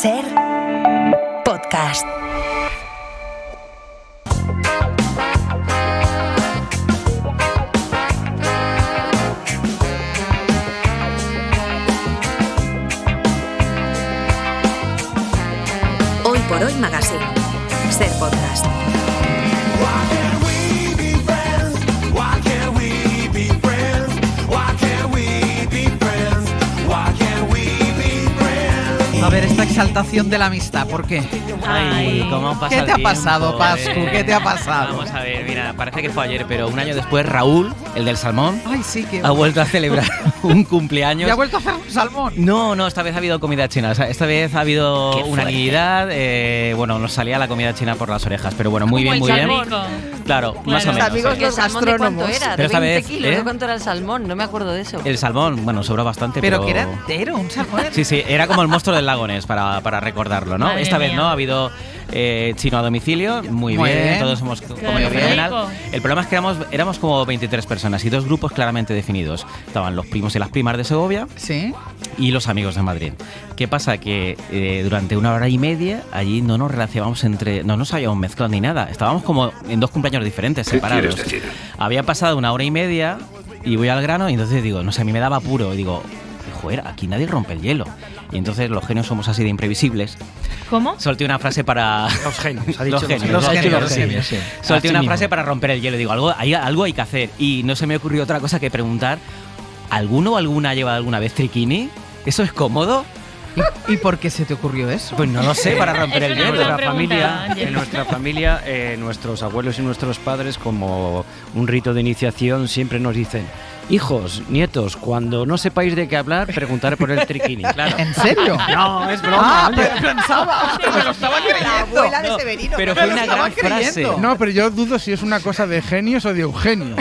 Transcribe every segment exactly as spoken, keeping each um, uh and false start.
Ser podcast. Hoy por Hoy Magazine. Ser podcast. A ver, esta exaltación de la amistad, ¿por qué? Ay, cómo pasa ¿Qué te ha el pasado, tiempo, Pascu? eh? ¿Qué te ha pasado? Vamos a ver, mira, parece que fue ayer, pero un año después Raúl, el del salmón, Ay, sí, que... ha vuelto a celebrar un cumpleaños. ¿Ya ha vuelto a hacer un salmón? No, no, esta vez ha habido comida china. O sea, esta vez ha habido Qué fuerte. unanimidad. Eh, bueno, nos salía la comida china por las orejas, pero bueno, muy bien, muy bien. Claro, más o Los menos. amigos, sí. ¿el salmón de cuánto era? Pero ¿De esta veinte vez, kilos? ¿eh? ¿De cuánto era el salmón? No me acuerdo de eso. El salmón, bueno, sobró bastante, Pero pero... que era entero, un salmón. Sí, sí, era como el monstruo del lago Ness, para, para recordarlo, ¿no? Madre Esta vez mía. no, ha habido eh, chino a domicilio, muy, Muy bien, bien. todos hemos comido rico. fenomenal. El problema es que éramos, éramos como veintitrés personas y dos grupos claramente definidos. Estaban los primos y las primas de Segovia Sí. y los amigos de Madrid. ¿Qué pasa? Que eh, durante una hora y media allí no nos relacionábamos entre... No nos habíamos mezclado ni nada. Estábamos como en dos cumpleaños diferentes, separados. Había pasado una hora y media y voy al grano y entonces digo, no sé, a mí me daba apuro. Y digo, joder, aquí nadie rompe el hielo. Y entonces los genios somos así de imprevisibles. ¿Cómo? Solté una frase para... Los genios, ha dicho Los genios, los los genios, genios, los sí. genios, sí. Solté Así una mismo. frase para romper el hielo. Digo, algo hay, algo hay que hacer. Y no se me ocurrió otra cosa que preguntar, ¿alguno o alguna ha llevado alguna vez triquini? ¿Eso es cómodo? ¿Y, y por qué se te ocurrió eso? Pues no lo sé, para romper Es el una hielo. buena nuestra pregunta, familia, Ángel. en nuestra familia, eh, nuestros abuelos y nuestros padres, como un rito de iniciación, siempre nos dicen: hijos, nietos, cuando no sepáis de qué hablar, preguntar por el triquini. Claro. ¿En serio? No, es broma. Ah, pero pensaba, que me lo estaba creyendo. abuela de Severino. Pero Me fue lo una estaba gran frase. creyendo. No, pero yo dudo si es una cosa de genios o de Eugenio.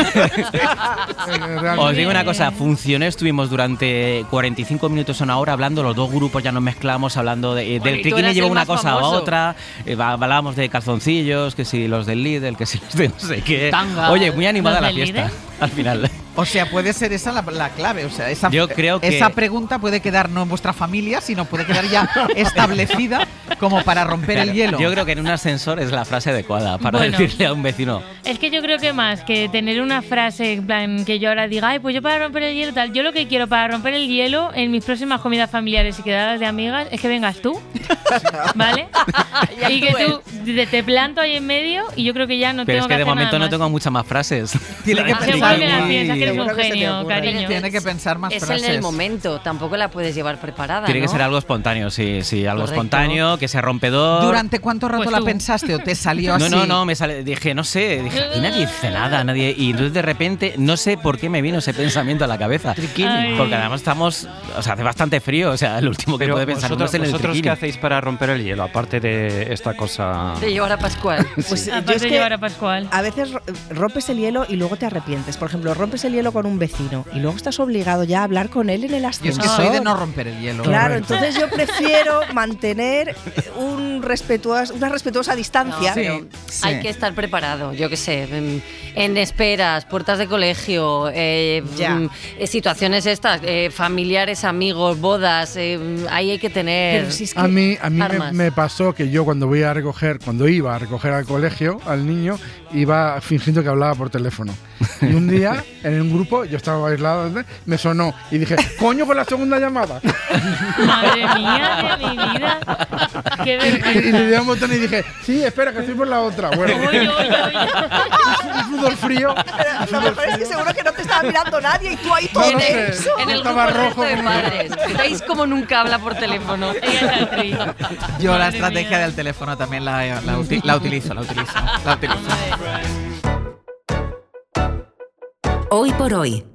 Os digo una cosa, funcionó, estuvimos durante cuarenta y cinco minutos a una hora hablando, los dos grupos ya nos mezclamos, hablando de, eh, Bueno, del y tú triquini eras llevó el una más cosa a famoso. otra, eh, va- hablábamos de calzoncillos, que si los del Lidl, que si los de no sé qué. Tanga. Oye, muy animada ¿Los la del fiesta, Lidl? al final. O sea, puede ser esa la, la clave. O sea, esa, Yo creo que- esa pregunta puede quedar no en vuestra familia, sino puede quedar ya establecida como para romper el hielo. Yo creo que en un ascensor es la frase adecuada para Bueno. decirle a un vecino. Es que yo creo que más que tener una frase en plan que yo ahora diga, ay, pues yo para romper el hielo tal, yo lo que quiero para romper el hielo en mis próximas comidas familiares y quedadas de amigas es que vengas tú, ¿vale? y que tú te, te planto ahí en medio y yo creo que ya no Pero tengo es que de hacer momento nada no tengo más. muchas más frases. Tiene que Ah, seguro pensar que las muy- piensas, que eres un Seguro que se te genio, ocurre. cariño. Tiene que pensar más Es frases. en el momento, tampoco la puedes llevar preparada, Tiene que ¿no? ser algo espontáneo, sí, sí, algo Correcto. espontáneo, que sea rompedor. ¿Durante cuánto rato Pues la tú. pensaste o te salió No, así? no, no, me sale, dije, no sé, dije, aquí nadie dice nada, nadie. Y entonces de repente, no sé por qué me vino ese pensamiento a la cabeza. Ay. Porque además estamos, o sea, hace bastante frío, o sea, el último que Pero puede pensar uno vosotros, es en el ¿vosotros qué triquini. hacéis para romper el hielo, aparte de esta cosa? De llevar a Pascual. Pues yo Aparte es de que llevar a Pascual. a veces ro- rompes el hielo y luego te arrepientes. Por ejemplo, rompes el hielo con un vecino y luego estás obligado ya a hablar con él en el Yo es ascensor. que soy de no romper el hielo. Claro, entonces yo prefiero mantener un respetuosa, una respetuosa distancia. Sí, pero sí. Hay que estar preparado, yo qué sé, en, en esperas, puertas de colegio, eh, Ya. mm, eh, situaciones estas, eh, familiares, amigos, bodas, eh, ahí hay que tener... Pero si es que A mí, a mí me, Armas. me pasó que yo cuando voy a recoger, cuando iba a recoger al colegio al niño, iba fingiendo que hablaba por teléfono. Y un día, en un grupo, yo estaba aislado, me sonó y dije, coño, con la segunda llamada. Madre mía de mi vida. Qué Y, y- y le vergüenza. di a un botón y dije, sí, espera, que estoy por la otra. Bueno, Uy, uy, uy. un sudor frío. Pero lo mejor es que seguro que no te estaba mirando nadie y tú ahí todo No lo sé. tenso. En el Estaba grupo del rojo resto de como- padres. ¿Veis cómo nunca habla por teléfono? Ella es actriz. Yo la Madre estrategia mía. del teléfono también la, la, uti- la utilizo, la utilizo, la utilizo. Hoy por hoy.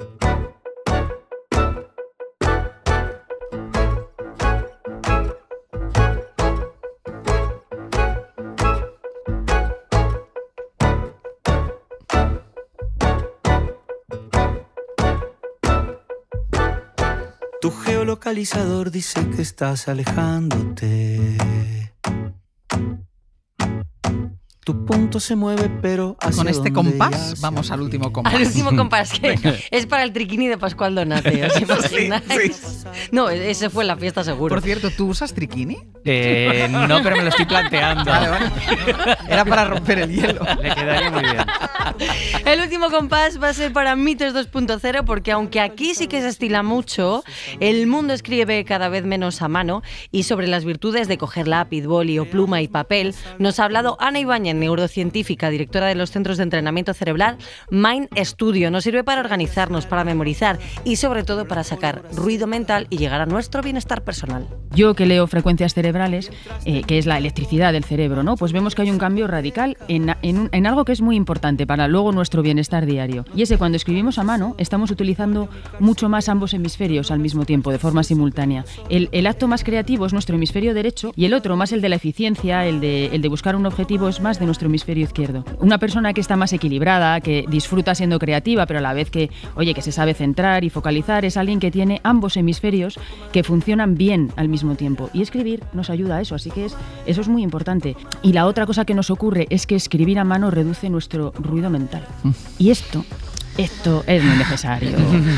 Tu geolocalizador dice que estás alejándote. Tu punto se mueve, pero hacia Con este donde compás ella vamos se al último compás. Al último compás, que es para el triquini de Pascual Donate, ¿os imagináis? Sí, sí. No, ese fue en la fiesta seguro. Por cierto, ¿tú usas triquini? Eh, no, pero me lo estoy planteando. Vale, vale. Era para romper el hielo. Le quedaría muy bien. El último compás va a ser para Mitos dos punto cero, porque aunque aquí sí que se estila mucho, el mundo escribe cada vez menos a mano, y sobre las virtudes de coger lápiz, boli o pluma y papel nos ha hablado Ana Ibáñez, neurocientífica, directora de los centros de entrenamiento cerebral Mind Studio. Nos sirve para organizarnos, para memorizar y sobre todo para sacar ruido mental y llegar a nuestro bienestar personal. Yo que leo frecuencias cerebrales, eh, que es la electricidad del cerebro, ¿no? Pues vemos que hay un cambio radical en, en, un, en algo que es muy importante para luego nuestro bienestar diario. Y ese, cuando escribimos a mano, estamos utilizando mucho más ambos hemisferios al mismo tiempo, de forma simultánea. El, el acto más creativo es nuestro hemisferio derecho y el otro, más el de la eficiencia, el de, el de buscar un objetivo, es más de nuestro hemisferio izquierdo. Una persona que está más equilibrada, que disfruta siendo creativa, pero a la vez que, oye, que se sabe centrar y focalizar, es alguien que tiene ambos hemisferios que funcionan bien al mismo tiempo. Y escribir nos ayuda a eso, así que es, eso es muy importante. Y la otra cosa que nos ocurre es que escribir a mano reduce nuestro ruido mental. Y esto, esto es muy necesario.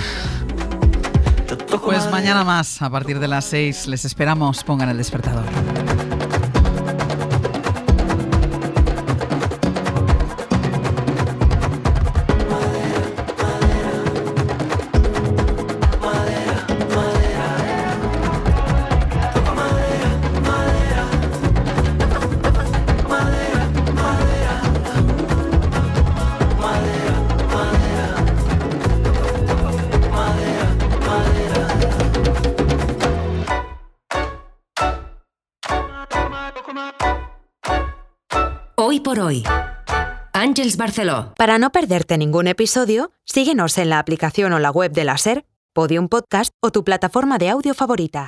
Pues mañana más, a partir de las seis, les esperamos. Pongan el despertador. Hoy por hoy. Àngels Barceló. Para no perderte ningún episodio, síguenos en la aplicación o la web de la SER, Podium Podcast o tu plataforma de audio favorita.